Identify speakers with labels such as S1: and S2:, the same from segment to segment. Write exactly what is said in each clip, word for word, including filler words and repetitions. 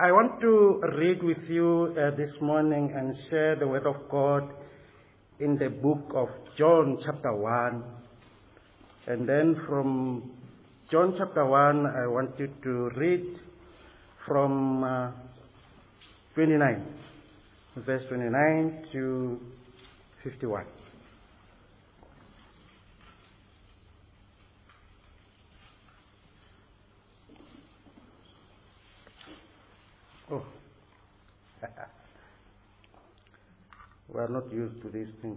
S1: I want to read with you uh, this morning and share the Word of God in the book of John chapter one. And then from John chapter one, I want you to read from uh, twenty-nine, verse twenty-nine to fifty-one. Oh, we are not used to these things.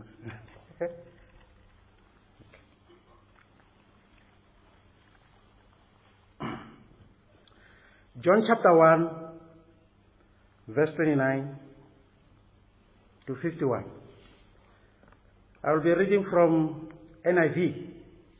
S1: John chapter one, verse twenty-nine to fifty-one. I will be reading from N I V.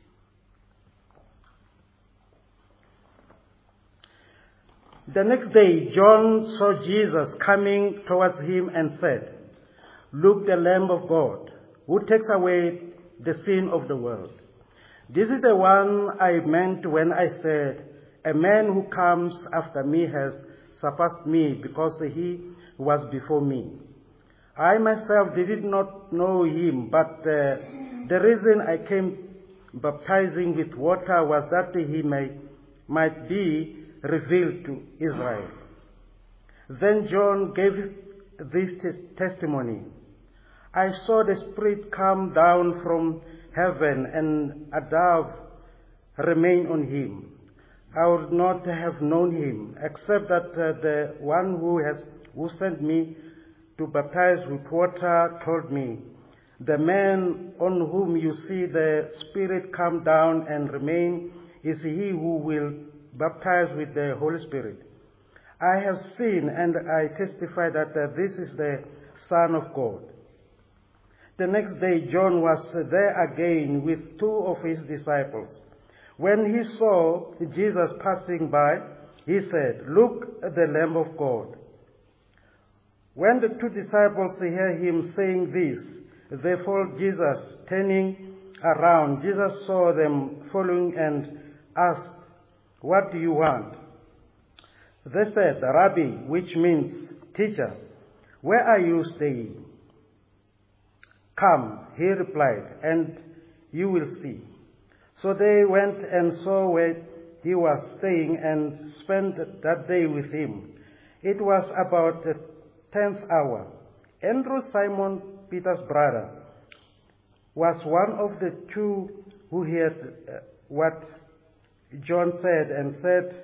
S1: The next day, John saw Jesus coming towards him and said, "Look, the Lamb of God, who takes away the sin of the world. This is the one I meant when I said, a man who comes after me has surpassed me because he was before me. I myself did not know him, but uh, the reason I came baptizing with water was that he may, might be revealed to Israel." Then John gave this testimony. "I saw the Spirit come down from heaven and a dove remain on him. I would not have known him, except that uh, the one who has who sent me to baptize with water told me, 'The man on whom you see the Spirit come down and remain is he who will baptize with the Holy Spirit.' I have seen and I testify that uh, this is the Son of God." The next day John was there again with two of his disciples. When he saw Jesus passing by, he said, "Look, the Lamb of God." When the two disciples heard him saying this, they followed Jesus. Turning around, Jesus saw them following and asked, "What do you want?" They said, "Rabbi," which means teacher, "where are you staying?" "Come," he replied, "and you will see." So they went and saw where he was staying and spent that day with him. It was about the tenth hour. Andrew, Simon Peter's brother, was one of the two who heard uh, what John said and said,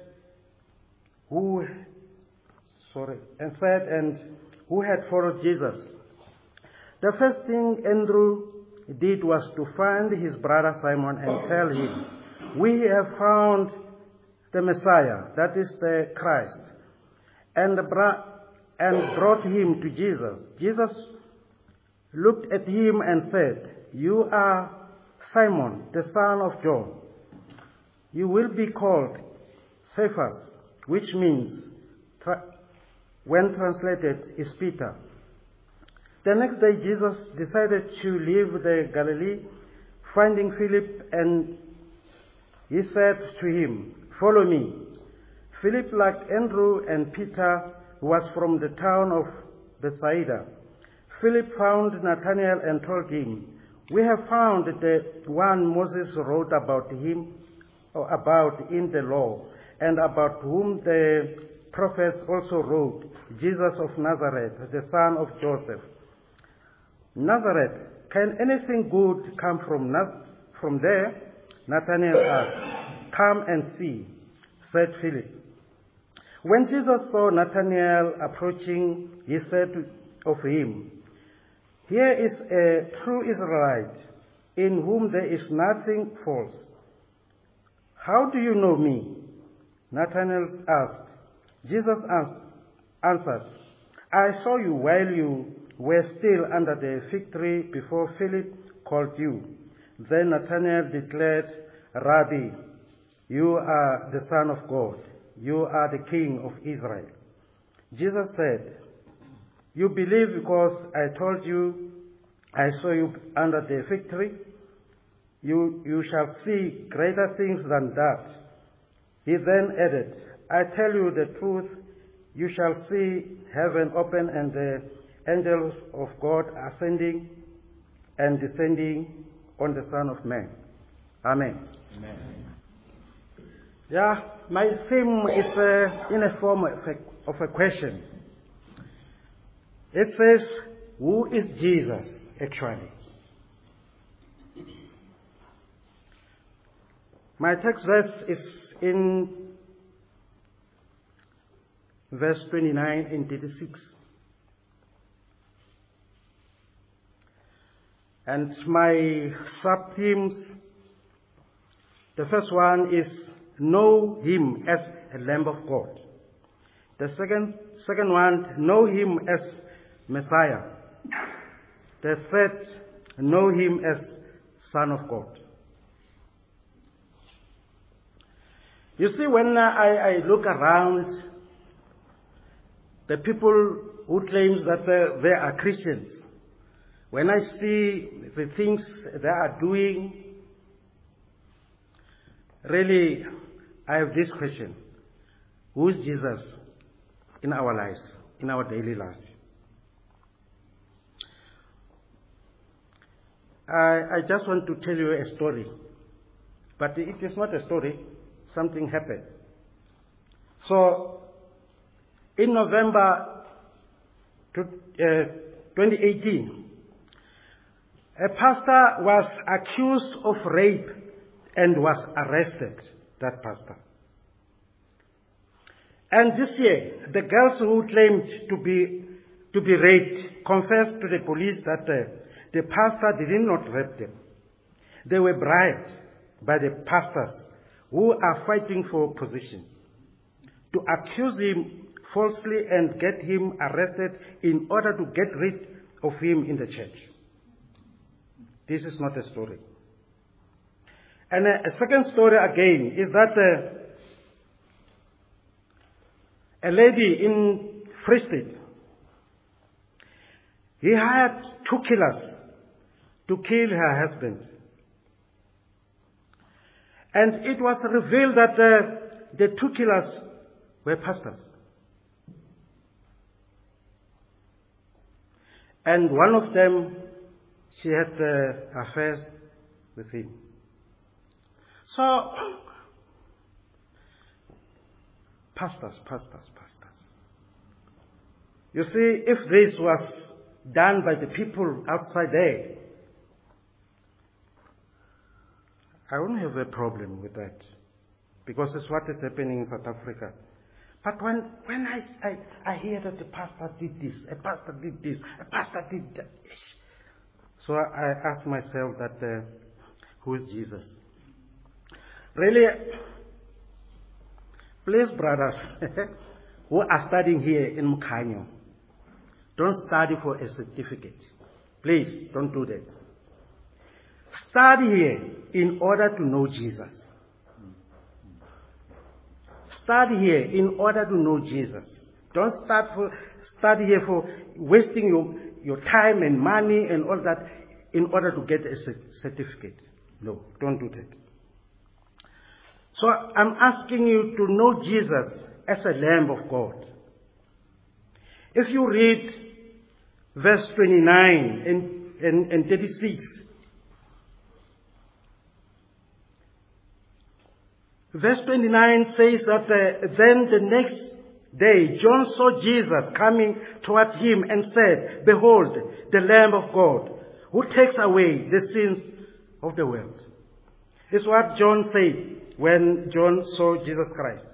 S1: who, sorry, and said and who had followed Jesus. The first thing Andrew did was to find his brother Simon and tell him, "We have found the Messiah," that is the Christ, and, bra- and brought him to Jesus. Jesus looked at him and said, "You are Simon, the son of John. You will be called Cephas," which means, tra- when translated, is Peter. The next day, Jesus decided to leave the Galilee, finding Philip, and he said to him, "Follow me." Philip, like Andrew and Peter, was from the town of Bethsaida. Philip found Nathanael and told him, "We have found the one Moses wrote about him, or about in the law, and about whom the prophets also wrote, Jesus of Nazareth, the son of Joseph." "Nazareth, can anything good come from Naz- from there?" Nathanael asked. "Come and see," said Philip. When Jesus saw Nathanael approaching, he said of him, "Here is a true Israelite, in whom there is nothing false. How do you know me?" Nathanael asked. Jesus answered, "I saw you while you were still under the fig tree before Philip called you." Then Nathanael declared, "Rabbi, you are the Son of God. You are the King of Israel." Jesus said, "You believe because I told you I saw you under the fig tree? You, you shall see greater things than that." He then added, "I tell you the truth, you shall see heaven open and the angels of God ascending and descending on the Son of Man. Amen.
S2: Amen.
S1: Yeah, my theme is uh, in a form of a, of a question. It says, who is Jesus actually? My text verse is in verse twenty-nine and thirty-six. And my sub-themes, the first one is know him as a Lamb of God. The second, second one, know him as Messiah. The third, know him as Son of God. You see, when I, I look around, the people who claim that uh, they are Christians, when I see the things they are doing, really, I have this question. Who is Jesus in our lives, in our daily lives? I, I just want to tell you a story. But it is not a story. Something happened. So, in November twenty eighteen, a pastor was accused of rape and was arrested, that pastor. And this year, the girls who claimed to be to be raped confessed to the police that uh, the pastor did not rape them. They were bribed by the pastors who are fighting for positions to accuse him falsely and get him arrested in order to get rid of him in the church. This is not a story. And a, a second story again is that uh, a lady in Free State, he hired two killers to kill her husband. And it was revealed that uh, the two killers were pastors. And one of them, she had uh, affairs with him. So, pastors, pastors, pastors. You see, if this was done by the people outside there, I wouldn't have a problem with that, because it's what is happening in South Africa. But when, when I, I, I hear that the pastor did this, a pastor did this, a pastor did that, so I ask myself that, uh, who is Jesus? Really, please, brothers, who are studying here in Mkhanyo, don't study for a certificate. Please, don't do that. Study here in order to know Jesus. Study here in order to know Jesus. Don't start for, study here for wasting your, your time and money and all that in order to get a certificate. No, don't do that. So I'm asking you to know Jesus as a Lamb of God. If you read verse twenty-nine and, and, and thirty-six, verse twenty-nine says that uh, then the next day John saw Jesus coming toward him and said, "Behold, the Lamb of God, who takes away the sins of the world." It's what John said when John saw Jesus Christ.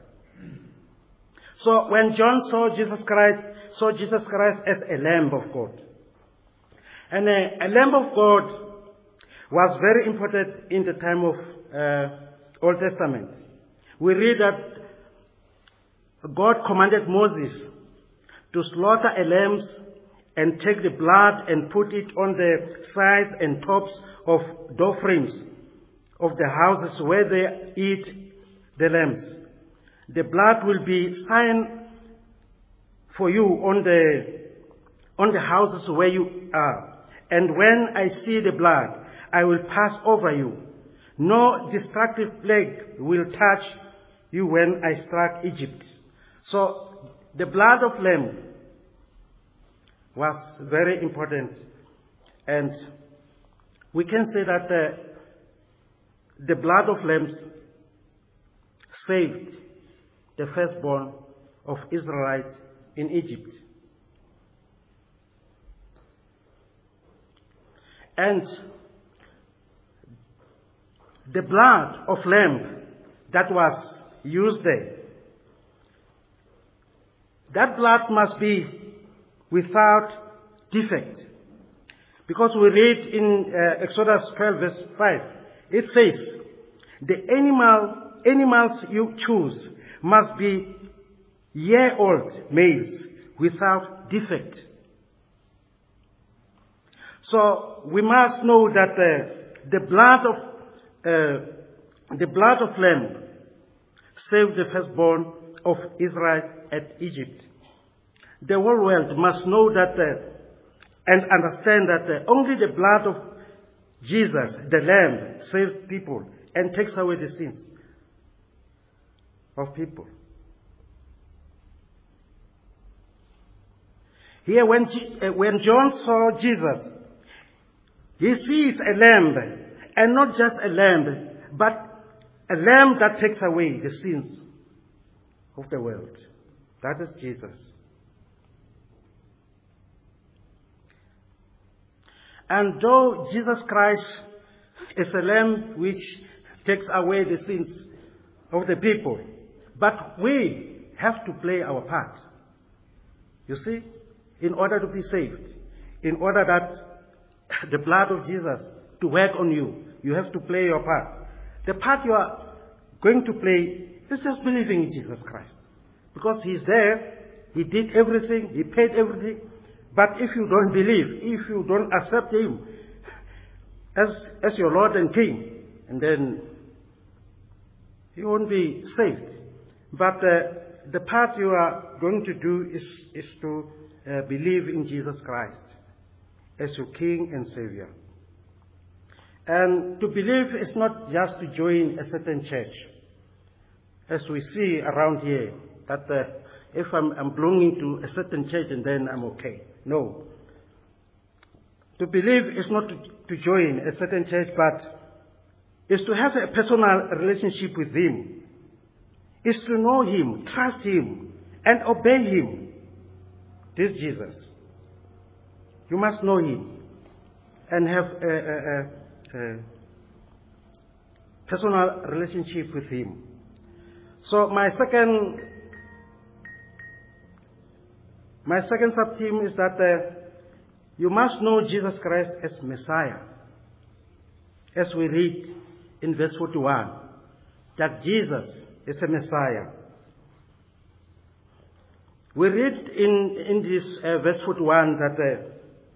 S1: So when John saw Jesus Christ, saw Jesus Christ as a Lamb of God. And uh, a Lamb of God was very important in the time of uh, Old Testament. We read that God commanded Moses to slaughter a lamb and take the blood and put it on the sides and tops of door frames of the houses where they eat the lambs. The blood will be sign for you on the on the houses where you are. And when I see the blood, I will pass over you. No destructive plague will touch you when I struck Egypt. So the blood of lamb was very important. And we can say that uh, the blood of lambs saved the firstborn of Israelites in Egypt. And the blood of lamb that was used there, that blood must be without defect. Because we read in uh, Exodus twelve verse five, it says, the animal, animals you choose must be year-old males without defect. So we must know that uh, the blood of uh, the blood of lamb saved the firstborn of Israel at Egypt. The whole world must know that uh, and understand that uh, only the blood of Jesus, the Lamb, saves people and takes away the sins of people. Here, when, G- uh, when John saw Jesus, he sees a lamb, and not just a lamb, but a lamb that takes away the sins of the world. That is Jesus. And though Jesus Christ is a lamb which takes away the sins of the people, but we have to play our part. You see, in order to be saved, in order that the blood of Jesus to work on you, you have to play your part. The part you are going to play is just believing in Jesus Christ. Because He's there, He did everything, He paid everything. But if you don't believe, if you don't accept Him as, as your Lord and King, and then you won't be saved. But uh, the part you are going to do is, is to uh, believe in Jesus Christ as your King and Savior. And to believe is not just to join a certain church, as we see around here, that uh, if I'm, I'm belonging to a certain church and then I'm okay. No. To believe is not to, to join a certain church, but is to have a personal relationship with Him. Is to know Him, trust Him, and obey Him. This is Jesus. You must know Him and have a, a, a, a personal relationship with Him. So my second My second sub-theme is that uh, you must know Jesus Christ as Messiah. As we read in verse forty-one, that Jesus is a Messiah. We read in, in this uh, verse forty-one that uh,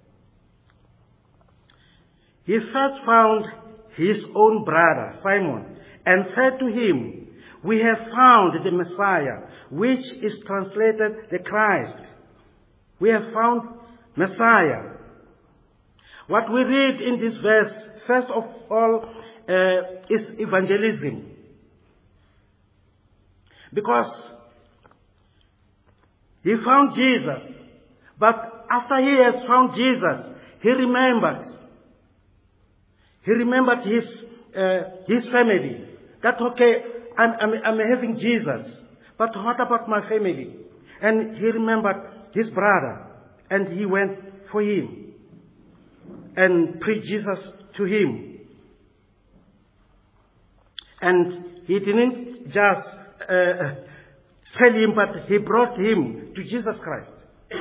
S1: he first found his own brother, Simon, and said to him, we have found the Messiah, which is translated the Christ. We have found Messiah. What we read in this verse, first of all, uh, is evangelism. Because he found Jesus, but after he has found Jesus, he remembered. He remembered his uh, his family. That okay, I'm, I'm I'm having Jesus, but what about my family? And he remembered his brother, and he went for him and preached Jesus to him. And he didn't just uh, tell him, but he brought him to Jesus Christ.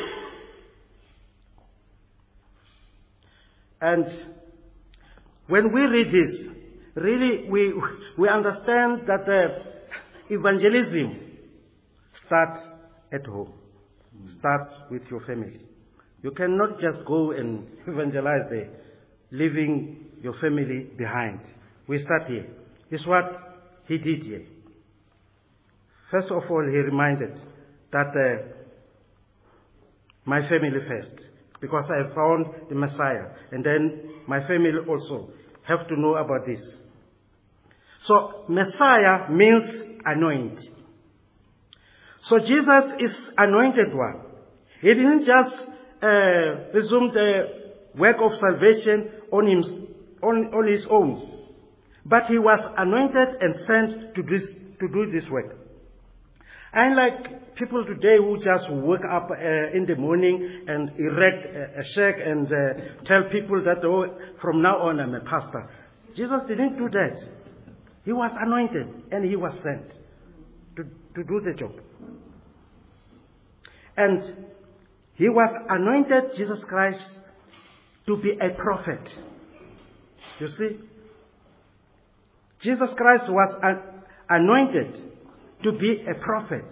S1: And when we read this, really we we understand that uh, evangelism starts at home. Starts with your family. You cannot just go and evangelize there, leaving your family behind. We start here. It's what he did here. First of all, he reminded that uh, my family first, because I have found the Messiah, and then my family also have to know about this. So Messiah means anointed. So Jesus is anointed one. He didn't just uh, resume the work of salvation on, him, on, on his own, but he was anointed and sent to, this, to do this work. Unlike people today who just wake up uh, in the morning and erect a, a shack and uh, tell people that, oh, from now on I'm a pastor. Jesus didn't do that. He was anointed and he was sent to, to do the job. And he was anointed, Jesus Christ, to be a prophet. You see? Jesus Christ was an, anointed to be a prophet.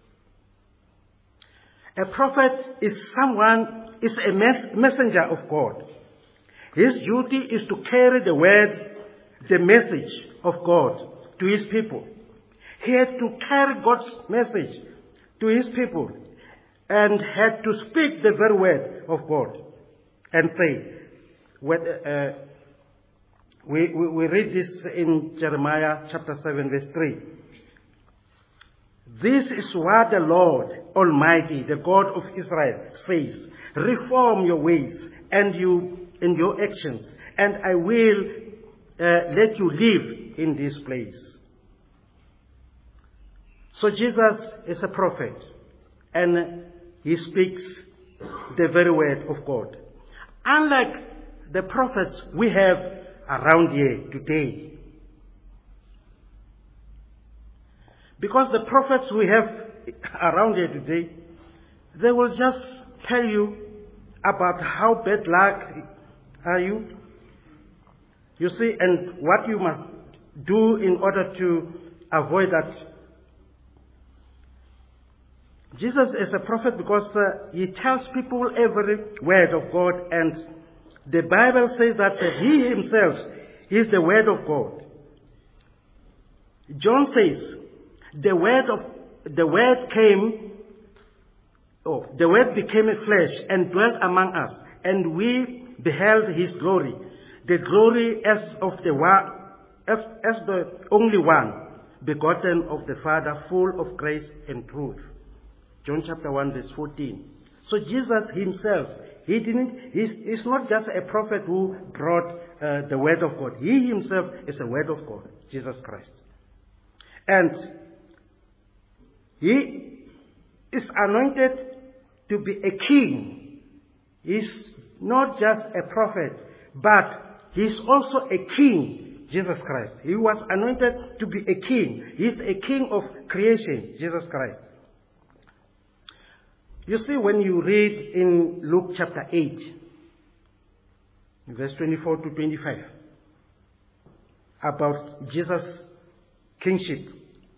S1: A prophet is someone, is a mes- messenger of God. His duty is to carry the word, the message of God to his people. He had to carry God's message to his people and had to speak the very word of God and say, when, uh, we, we, we read this in Jeremiah chapter seven verse three. This is what the Lord Almighty, the God of Israel, says. Reform your ways and you in your actions, and I will uh, let you live in this place. So Jesus is a prophet, and he speaks the very word of God. Unlike the prophets we have around here today. Because the prophets we have around here today, they will just tell you about how bad luck are you. You see, and what you must do in order to avoid that. Jesus is a prophet because uh, he tells people every word of God, and the Bible says that uh, he himself is the word of God. John says, the word of the word came, oh, the word became a flesh and dwelt among us, and we beheld his glory, the glory as of the one, as, as the only one, begotten of the Father, full of grace and truth. John chapter one verse fourteen. So Jesus himself, he didn't, he's, he's not just a prophet who brought uh, the word of God. He himself is the word of God, Jesus Christ. And he is anointed to be a king. He's not just a prophet, but he's also a king, Jesus Christ. He was anointed to be a king. He's a king of creation, Jesus Christ. You see, when you read in Luke chapter eight, verse twenty-four to twenty-five, about Jesus' kingship,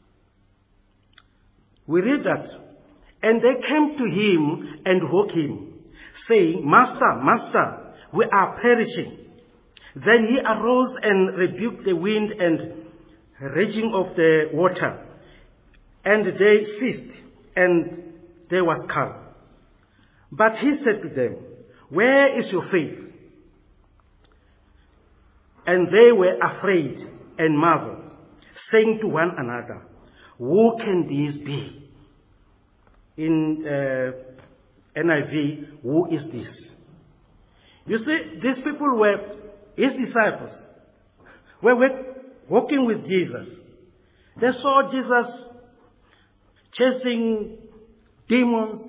S1: we read that, and they came to him and woke him, saying, Master, Master, we are perishing. Then he arose and rebuked the wind and raging of the water, and they ceased, and there was calm. But he said to them, where is your faith? And they were afraid and marveled, saying to one another, who can this be? In uh, N I V, who is this? You see, these people were his disciples, were walking with Jesus. They saw Jesus chasing demons.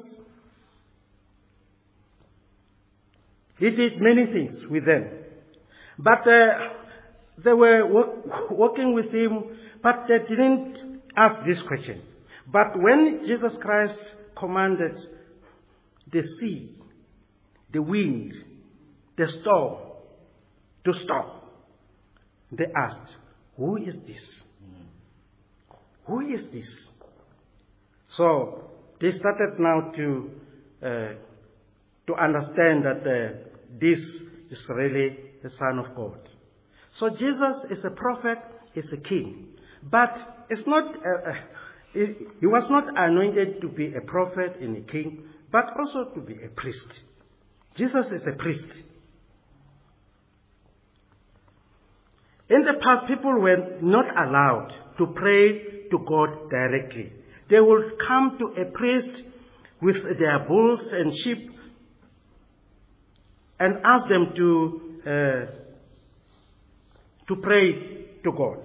S1: He did many things with them. But uh, they were walking with him, but they didn't ask this question. But when Jesus Christ commanded the sea, the wind, the storm to stop, they asked, who is this? Who is this? So they started now to uh, to understand that uh, this is really the Son of God. So Jesus is a prophet, is a king. But it's not, uh, uh, he was not anointed to be a prophet and a king, but also to be a priest. Jesus is a priest. In the past, people were not allowed to pray to God directly. They will come to a priest with their bulls and sheep and ask them to uh, to pray to God.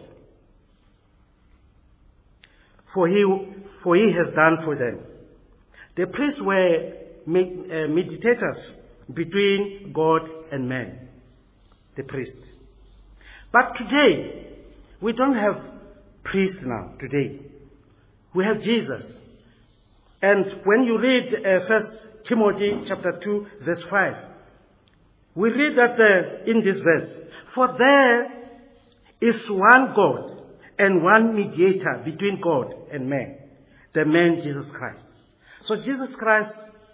S1: For he, for he has done for them. The priests were med- uh, mediators between God and man, the priest. But today, we don't have priests now, today. We have Jesus. And when you read uh, First Timothy chapter two, verse five, we read that uh, in this verse, for there is one God and one mediator between God and man, the man Jesus Christ. So Jesus Christ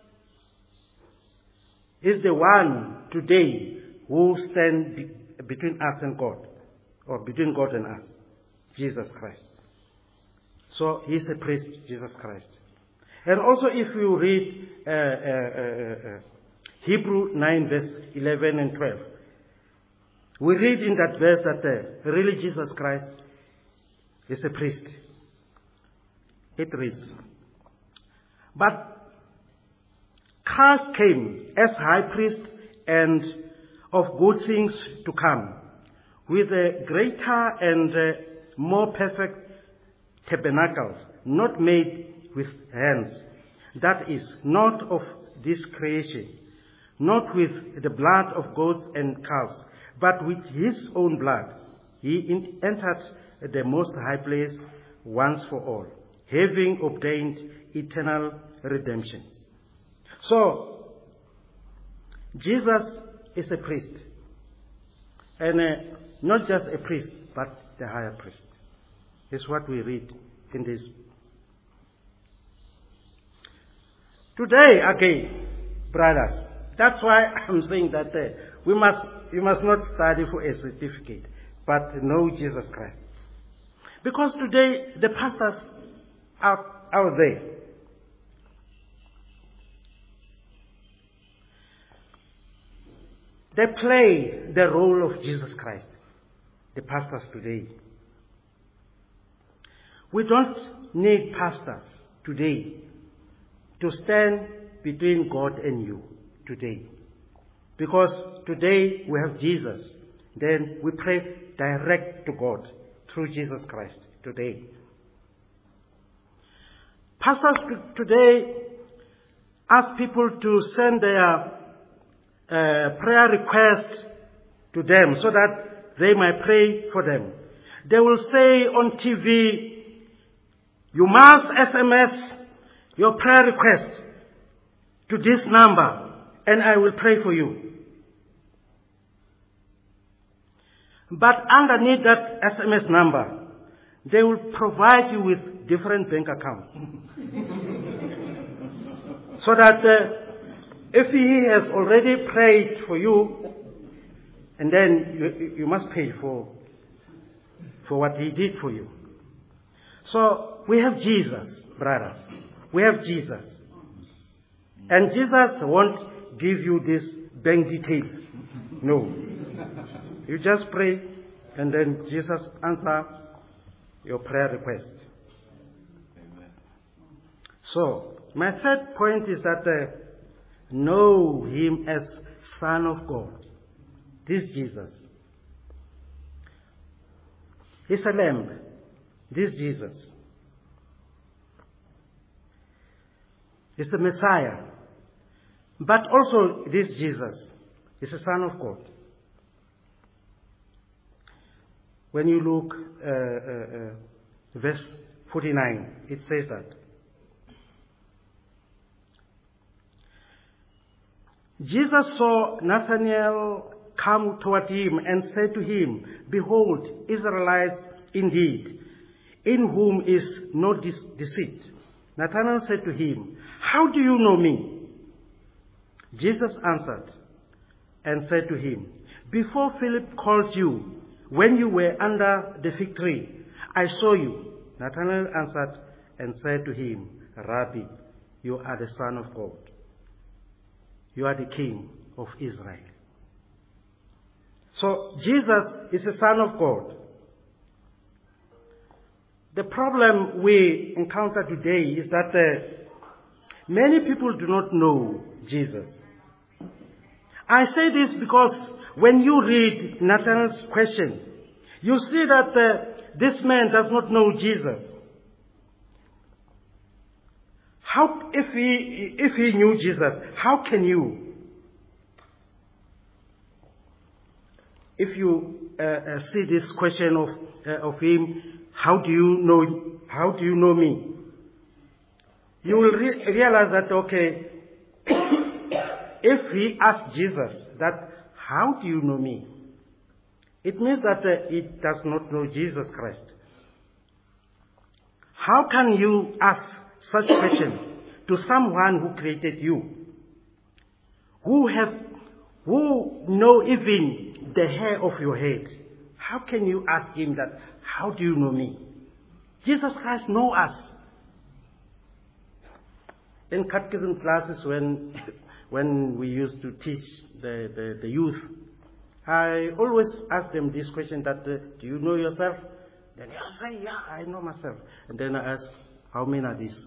S1: is the one today who stands be- between us and God, or between God and us, Jesus Christ. So he is a priest, Jesus Christ. And also if you read uh, uh, uh, uh, Hebrew nine, verse eleven and twelve, we read in that verse that uh, really Jesus Christ is a priest. It reads, but Christ came as high priest and of good things to come, with a greater and uh, more perfect tabernacle, not made with hands, that is, not of this creation, not with the blood of goats and calves, but with his own blood. He in- entered the most high place once for all, having obtained eternal redemption. So, Jesus is a priest. And uh, not just a priest, but the higher priest. Is what we read in this. Today, again, brothers, that's why I'm saying that uh, we must, you must not study for a certificate, but know Jesus Christ. Because today, the pastors are out there. They play the role of Jesus Christ, the pastors today. We don't need pastors today to stand between God and you today. Because today we have Jesus. Then we pray direct to God through Jesus Christ today. Pastors today ask people to send their uh, prayer request to them so that they might pray for them. They will say on T V, you must S M S your prayer request to this number and I will pray for you. But underneath that S M S number, they will provide you with different bank accounts. So that uh, if he has already prayed for you, and then you, you must pay for, for what he did for you. So we have Jesus, brothers. We have Jesus. And Jesus won't give you these bank details. No. You just pray and then Jesus answer your prayer request. Amen. So, my third point is that uh, know him as Son of God. This Jesus. He's a lamb. This Jesus is a Messiah. But also this Jesus is a Son of God. When you look uh, uh, uh, verse forty-nine, it says that. Jesus saw Nathanael come toward him and said to him, behold, Israelites indeed, in whom is no deceit. Nathanael said to him, how do you know me? Jesus answered and said to him, before Philip called you, when you were under the fig tree, I saw you. Nathanael answered and said to him, Rabbi, you are the Son of God. You are the King of Israel. So Jesus is the Son of God. The problem we encounter today is that uh, many people do not know Jesus. I say this because when you read Nathanael's question, you see that uh, this man does not know Jesus. How, if he, if he knew Jesus, how can you? If you uh, uh, see this question of uh, of him, how do you know? How do you know me? You will re- realize that okay, if he asked Jesus that, how do you know me? It means that uh, he does not know Jesus Christ. How can you ask such question to someone who created you, who have, who know even the hair of your head? How can you ask him that, how do you know me? Jesus Christ knows us. In catechism classes, when when we used to teach the, the, the youth, I always ask them this question that, uh, do you know yourself? Then they'll say, yeah, I know myself. And then I ask, how many are these?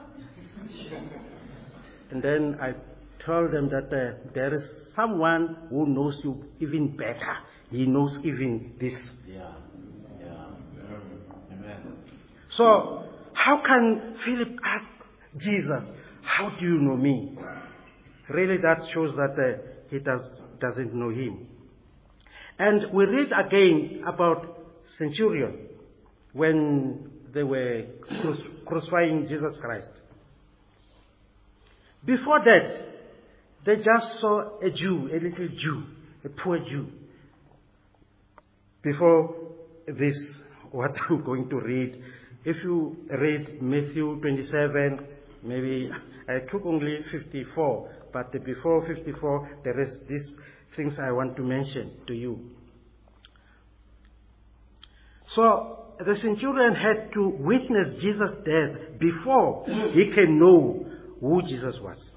S1: And then I tell them that uh, there is someone who knows you even better. He knows even this.
S2: Yeah. Yeah. Amen.
S1: So, how can Philip ask Jesus, how do you know me? Really, that shows that uh, he does, doesn't know him. And we read again about centurion when they were crucifying Jesus Christ. Before that, they just saw a Jew, a little Jew, a poor Jew. Before this, what I'm going to read, if you read Matthew twenty-seven, maybe I took only fifty-four, but before fifty-four, there is these things I want to mention to you. So, the centurion had to witness Jesus' death before he can know who Jesus was.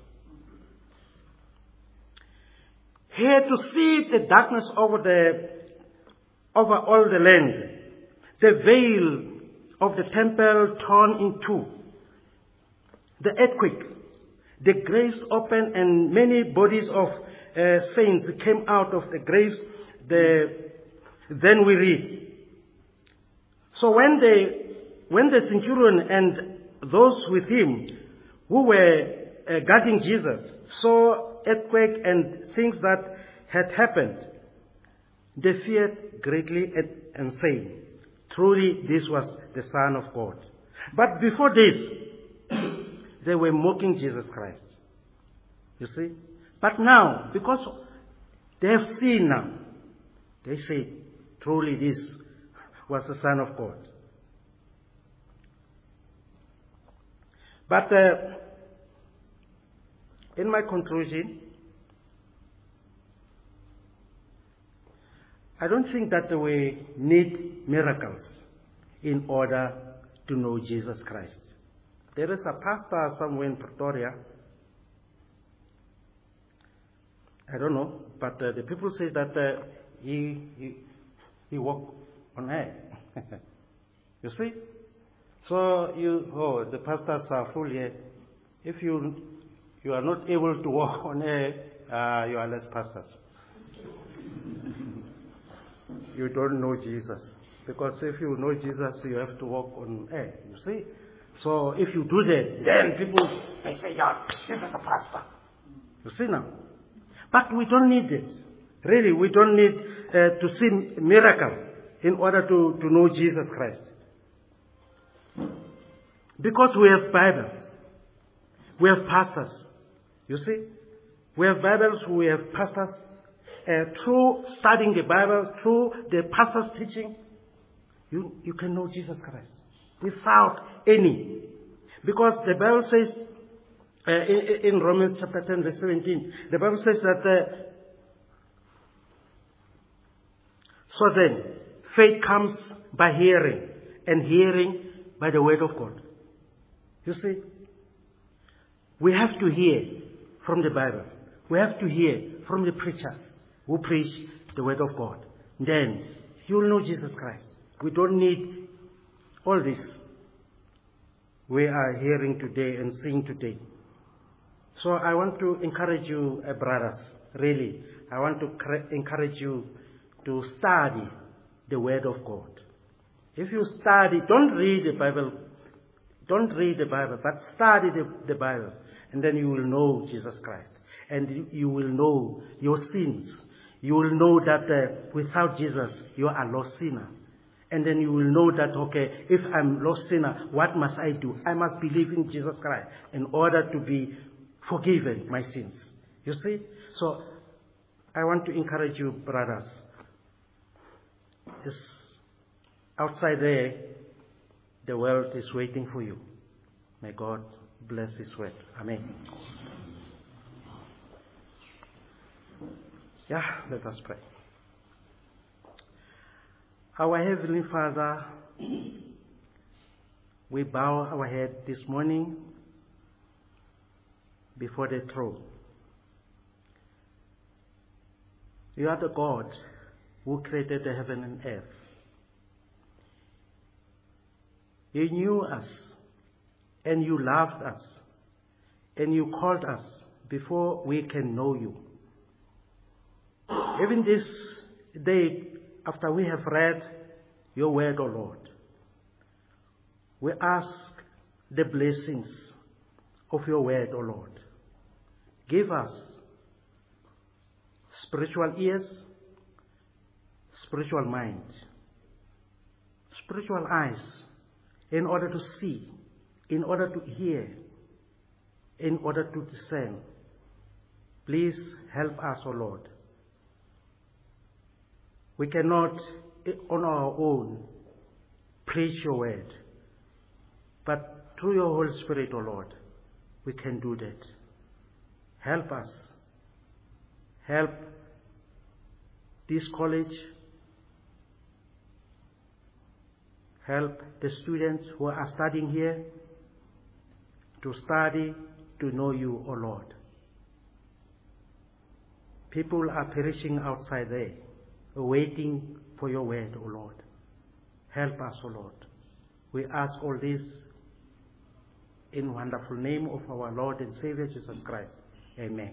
S1: He had to see the darkness over the over all the land, the veil of the temple torn in two, the earthquake, the graves open, and many bodies of uh, saints came out of the graves. The, then we read. So when the when the centurion and those with him who were uh, guarding Jesus saw earthquake and things that had happened, they feared greatly and, and said, truly this was the Son of God. But before this, they were mocking Jesus Christ. You see? But now, because they have seen now, they say, truly this was the Son of God. But uh, in my conclusion, I don't think that we need miracles in order to know Jesus Christ. There is a pastor somewhere in Pretoria. I don't know, but uh, the people say that uh, he, he he walked on air. You see? So you, oh, the pastors are full here. If you you are not able to walk on air, uh, you are less pastors. You don't know Jesus. Because if you know Jesus, you have to walk on air. You see? So if you do that, then people they say, yeah, this is a pastor. You see now? But we don't need it. Really, we don't need uh, to see miracle in order to, to know Jesus Christ. Because we have Bibles. We have pastors. You see? We have Bibles, we have pastors. Uh, through studying the Bible, through the pastor's teaching, you, you can know Jesus Christ. Without any. Because the Bible says, uh, in, in Romans chapter ten, verse seventeen, the Bible says that, uh, so then, faith comes by hearing, and hearing by the word of God. You see? We have to hear from the Bible. We have to hear from the preachers who preach the word of God. Then, you will know Jesus Christ. We don't need All this we are hearing today and seeing today. So I want to encourage you, uh, brothers, really. I want to cre- encourage you to study the Word of God. If you study, don't read the Bible, don't read the Bible, but study the, the Bible, and then you will know Jesus Christ. And you, you will know your sins. You will know that uh, without Jesus, you are a lost sinner. And then you will know that, okay, if I'm a lost sinner, what must I do? I must believe in Jesus Christ in order to be forgiven my sins. You see? So, I want to encourage you, brothers. It's outside there, the world is waiting for you. May God bless His word. Amen. Yeah, let us pray. Our Heavenly Father, we bow our head this morning before the throne. You are the God who created the heaven and earth. You knew us, and you loved us, and you called us before we can know you. Even this day, after we have read your word, O Lord, we ask the blessings of your word, O Lord. Give us spiritual ears, spiritual mind, spiritual eyes, in order to see, in order to hear, in order to discern. Please help us, O Lord. We cannot, on our own, preach your word, but through your Holy Spirit, O Lord, we can do that. Help us. Help this college. Help the students who are studying here to study, to know you, O Lord. People are perishing outside there, waiting for your word, O Lord. Help us, O Lord. We ask all this in wonderful name of our Lord and Savior Jesus Christ. Amen.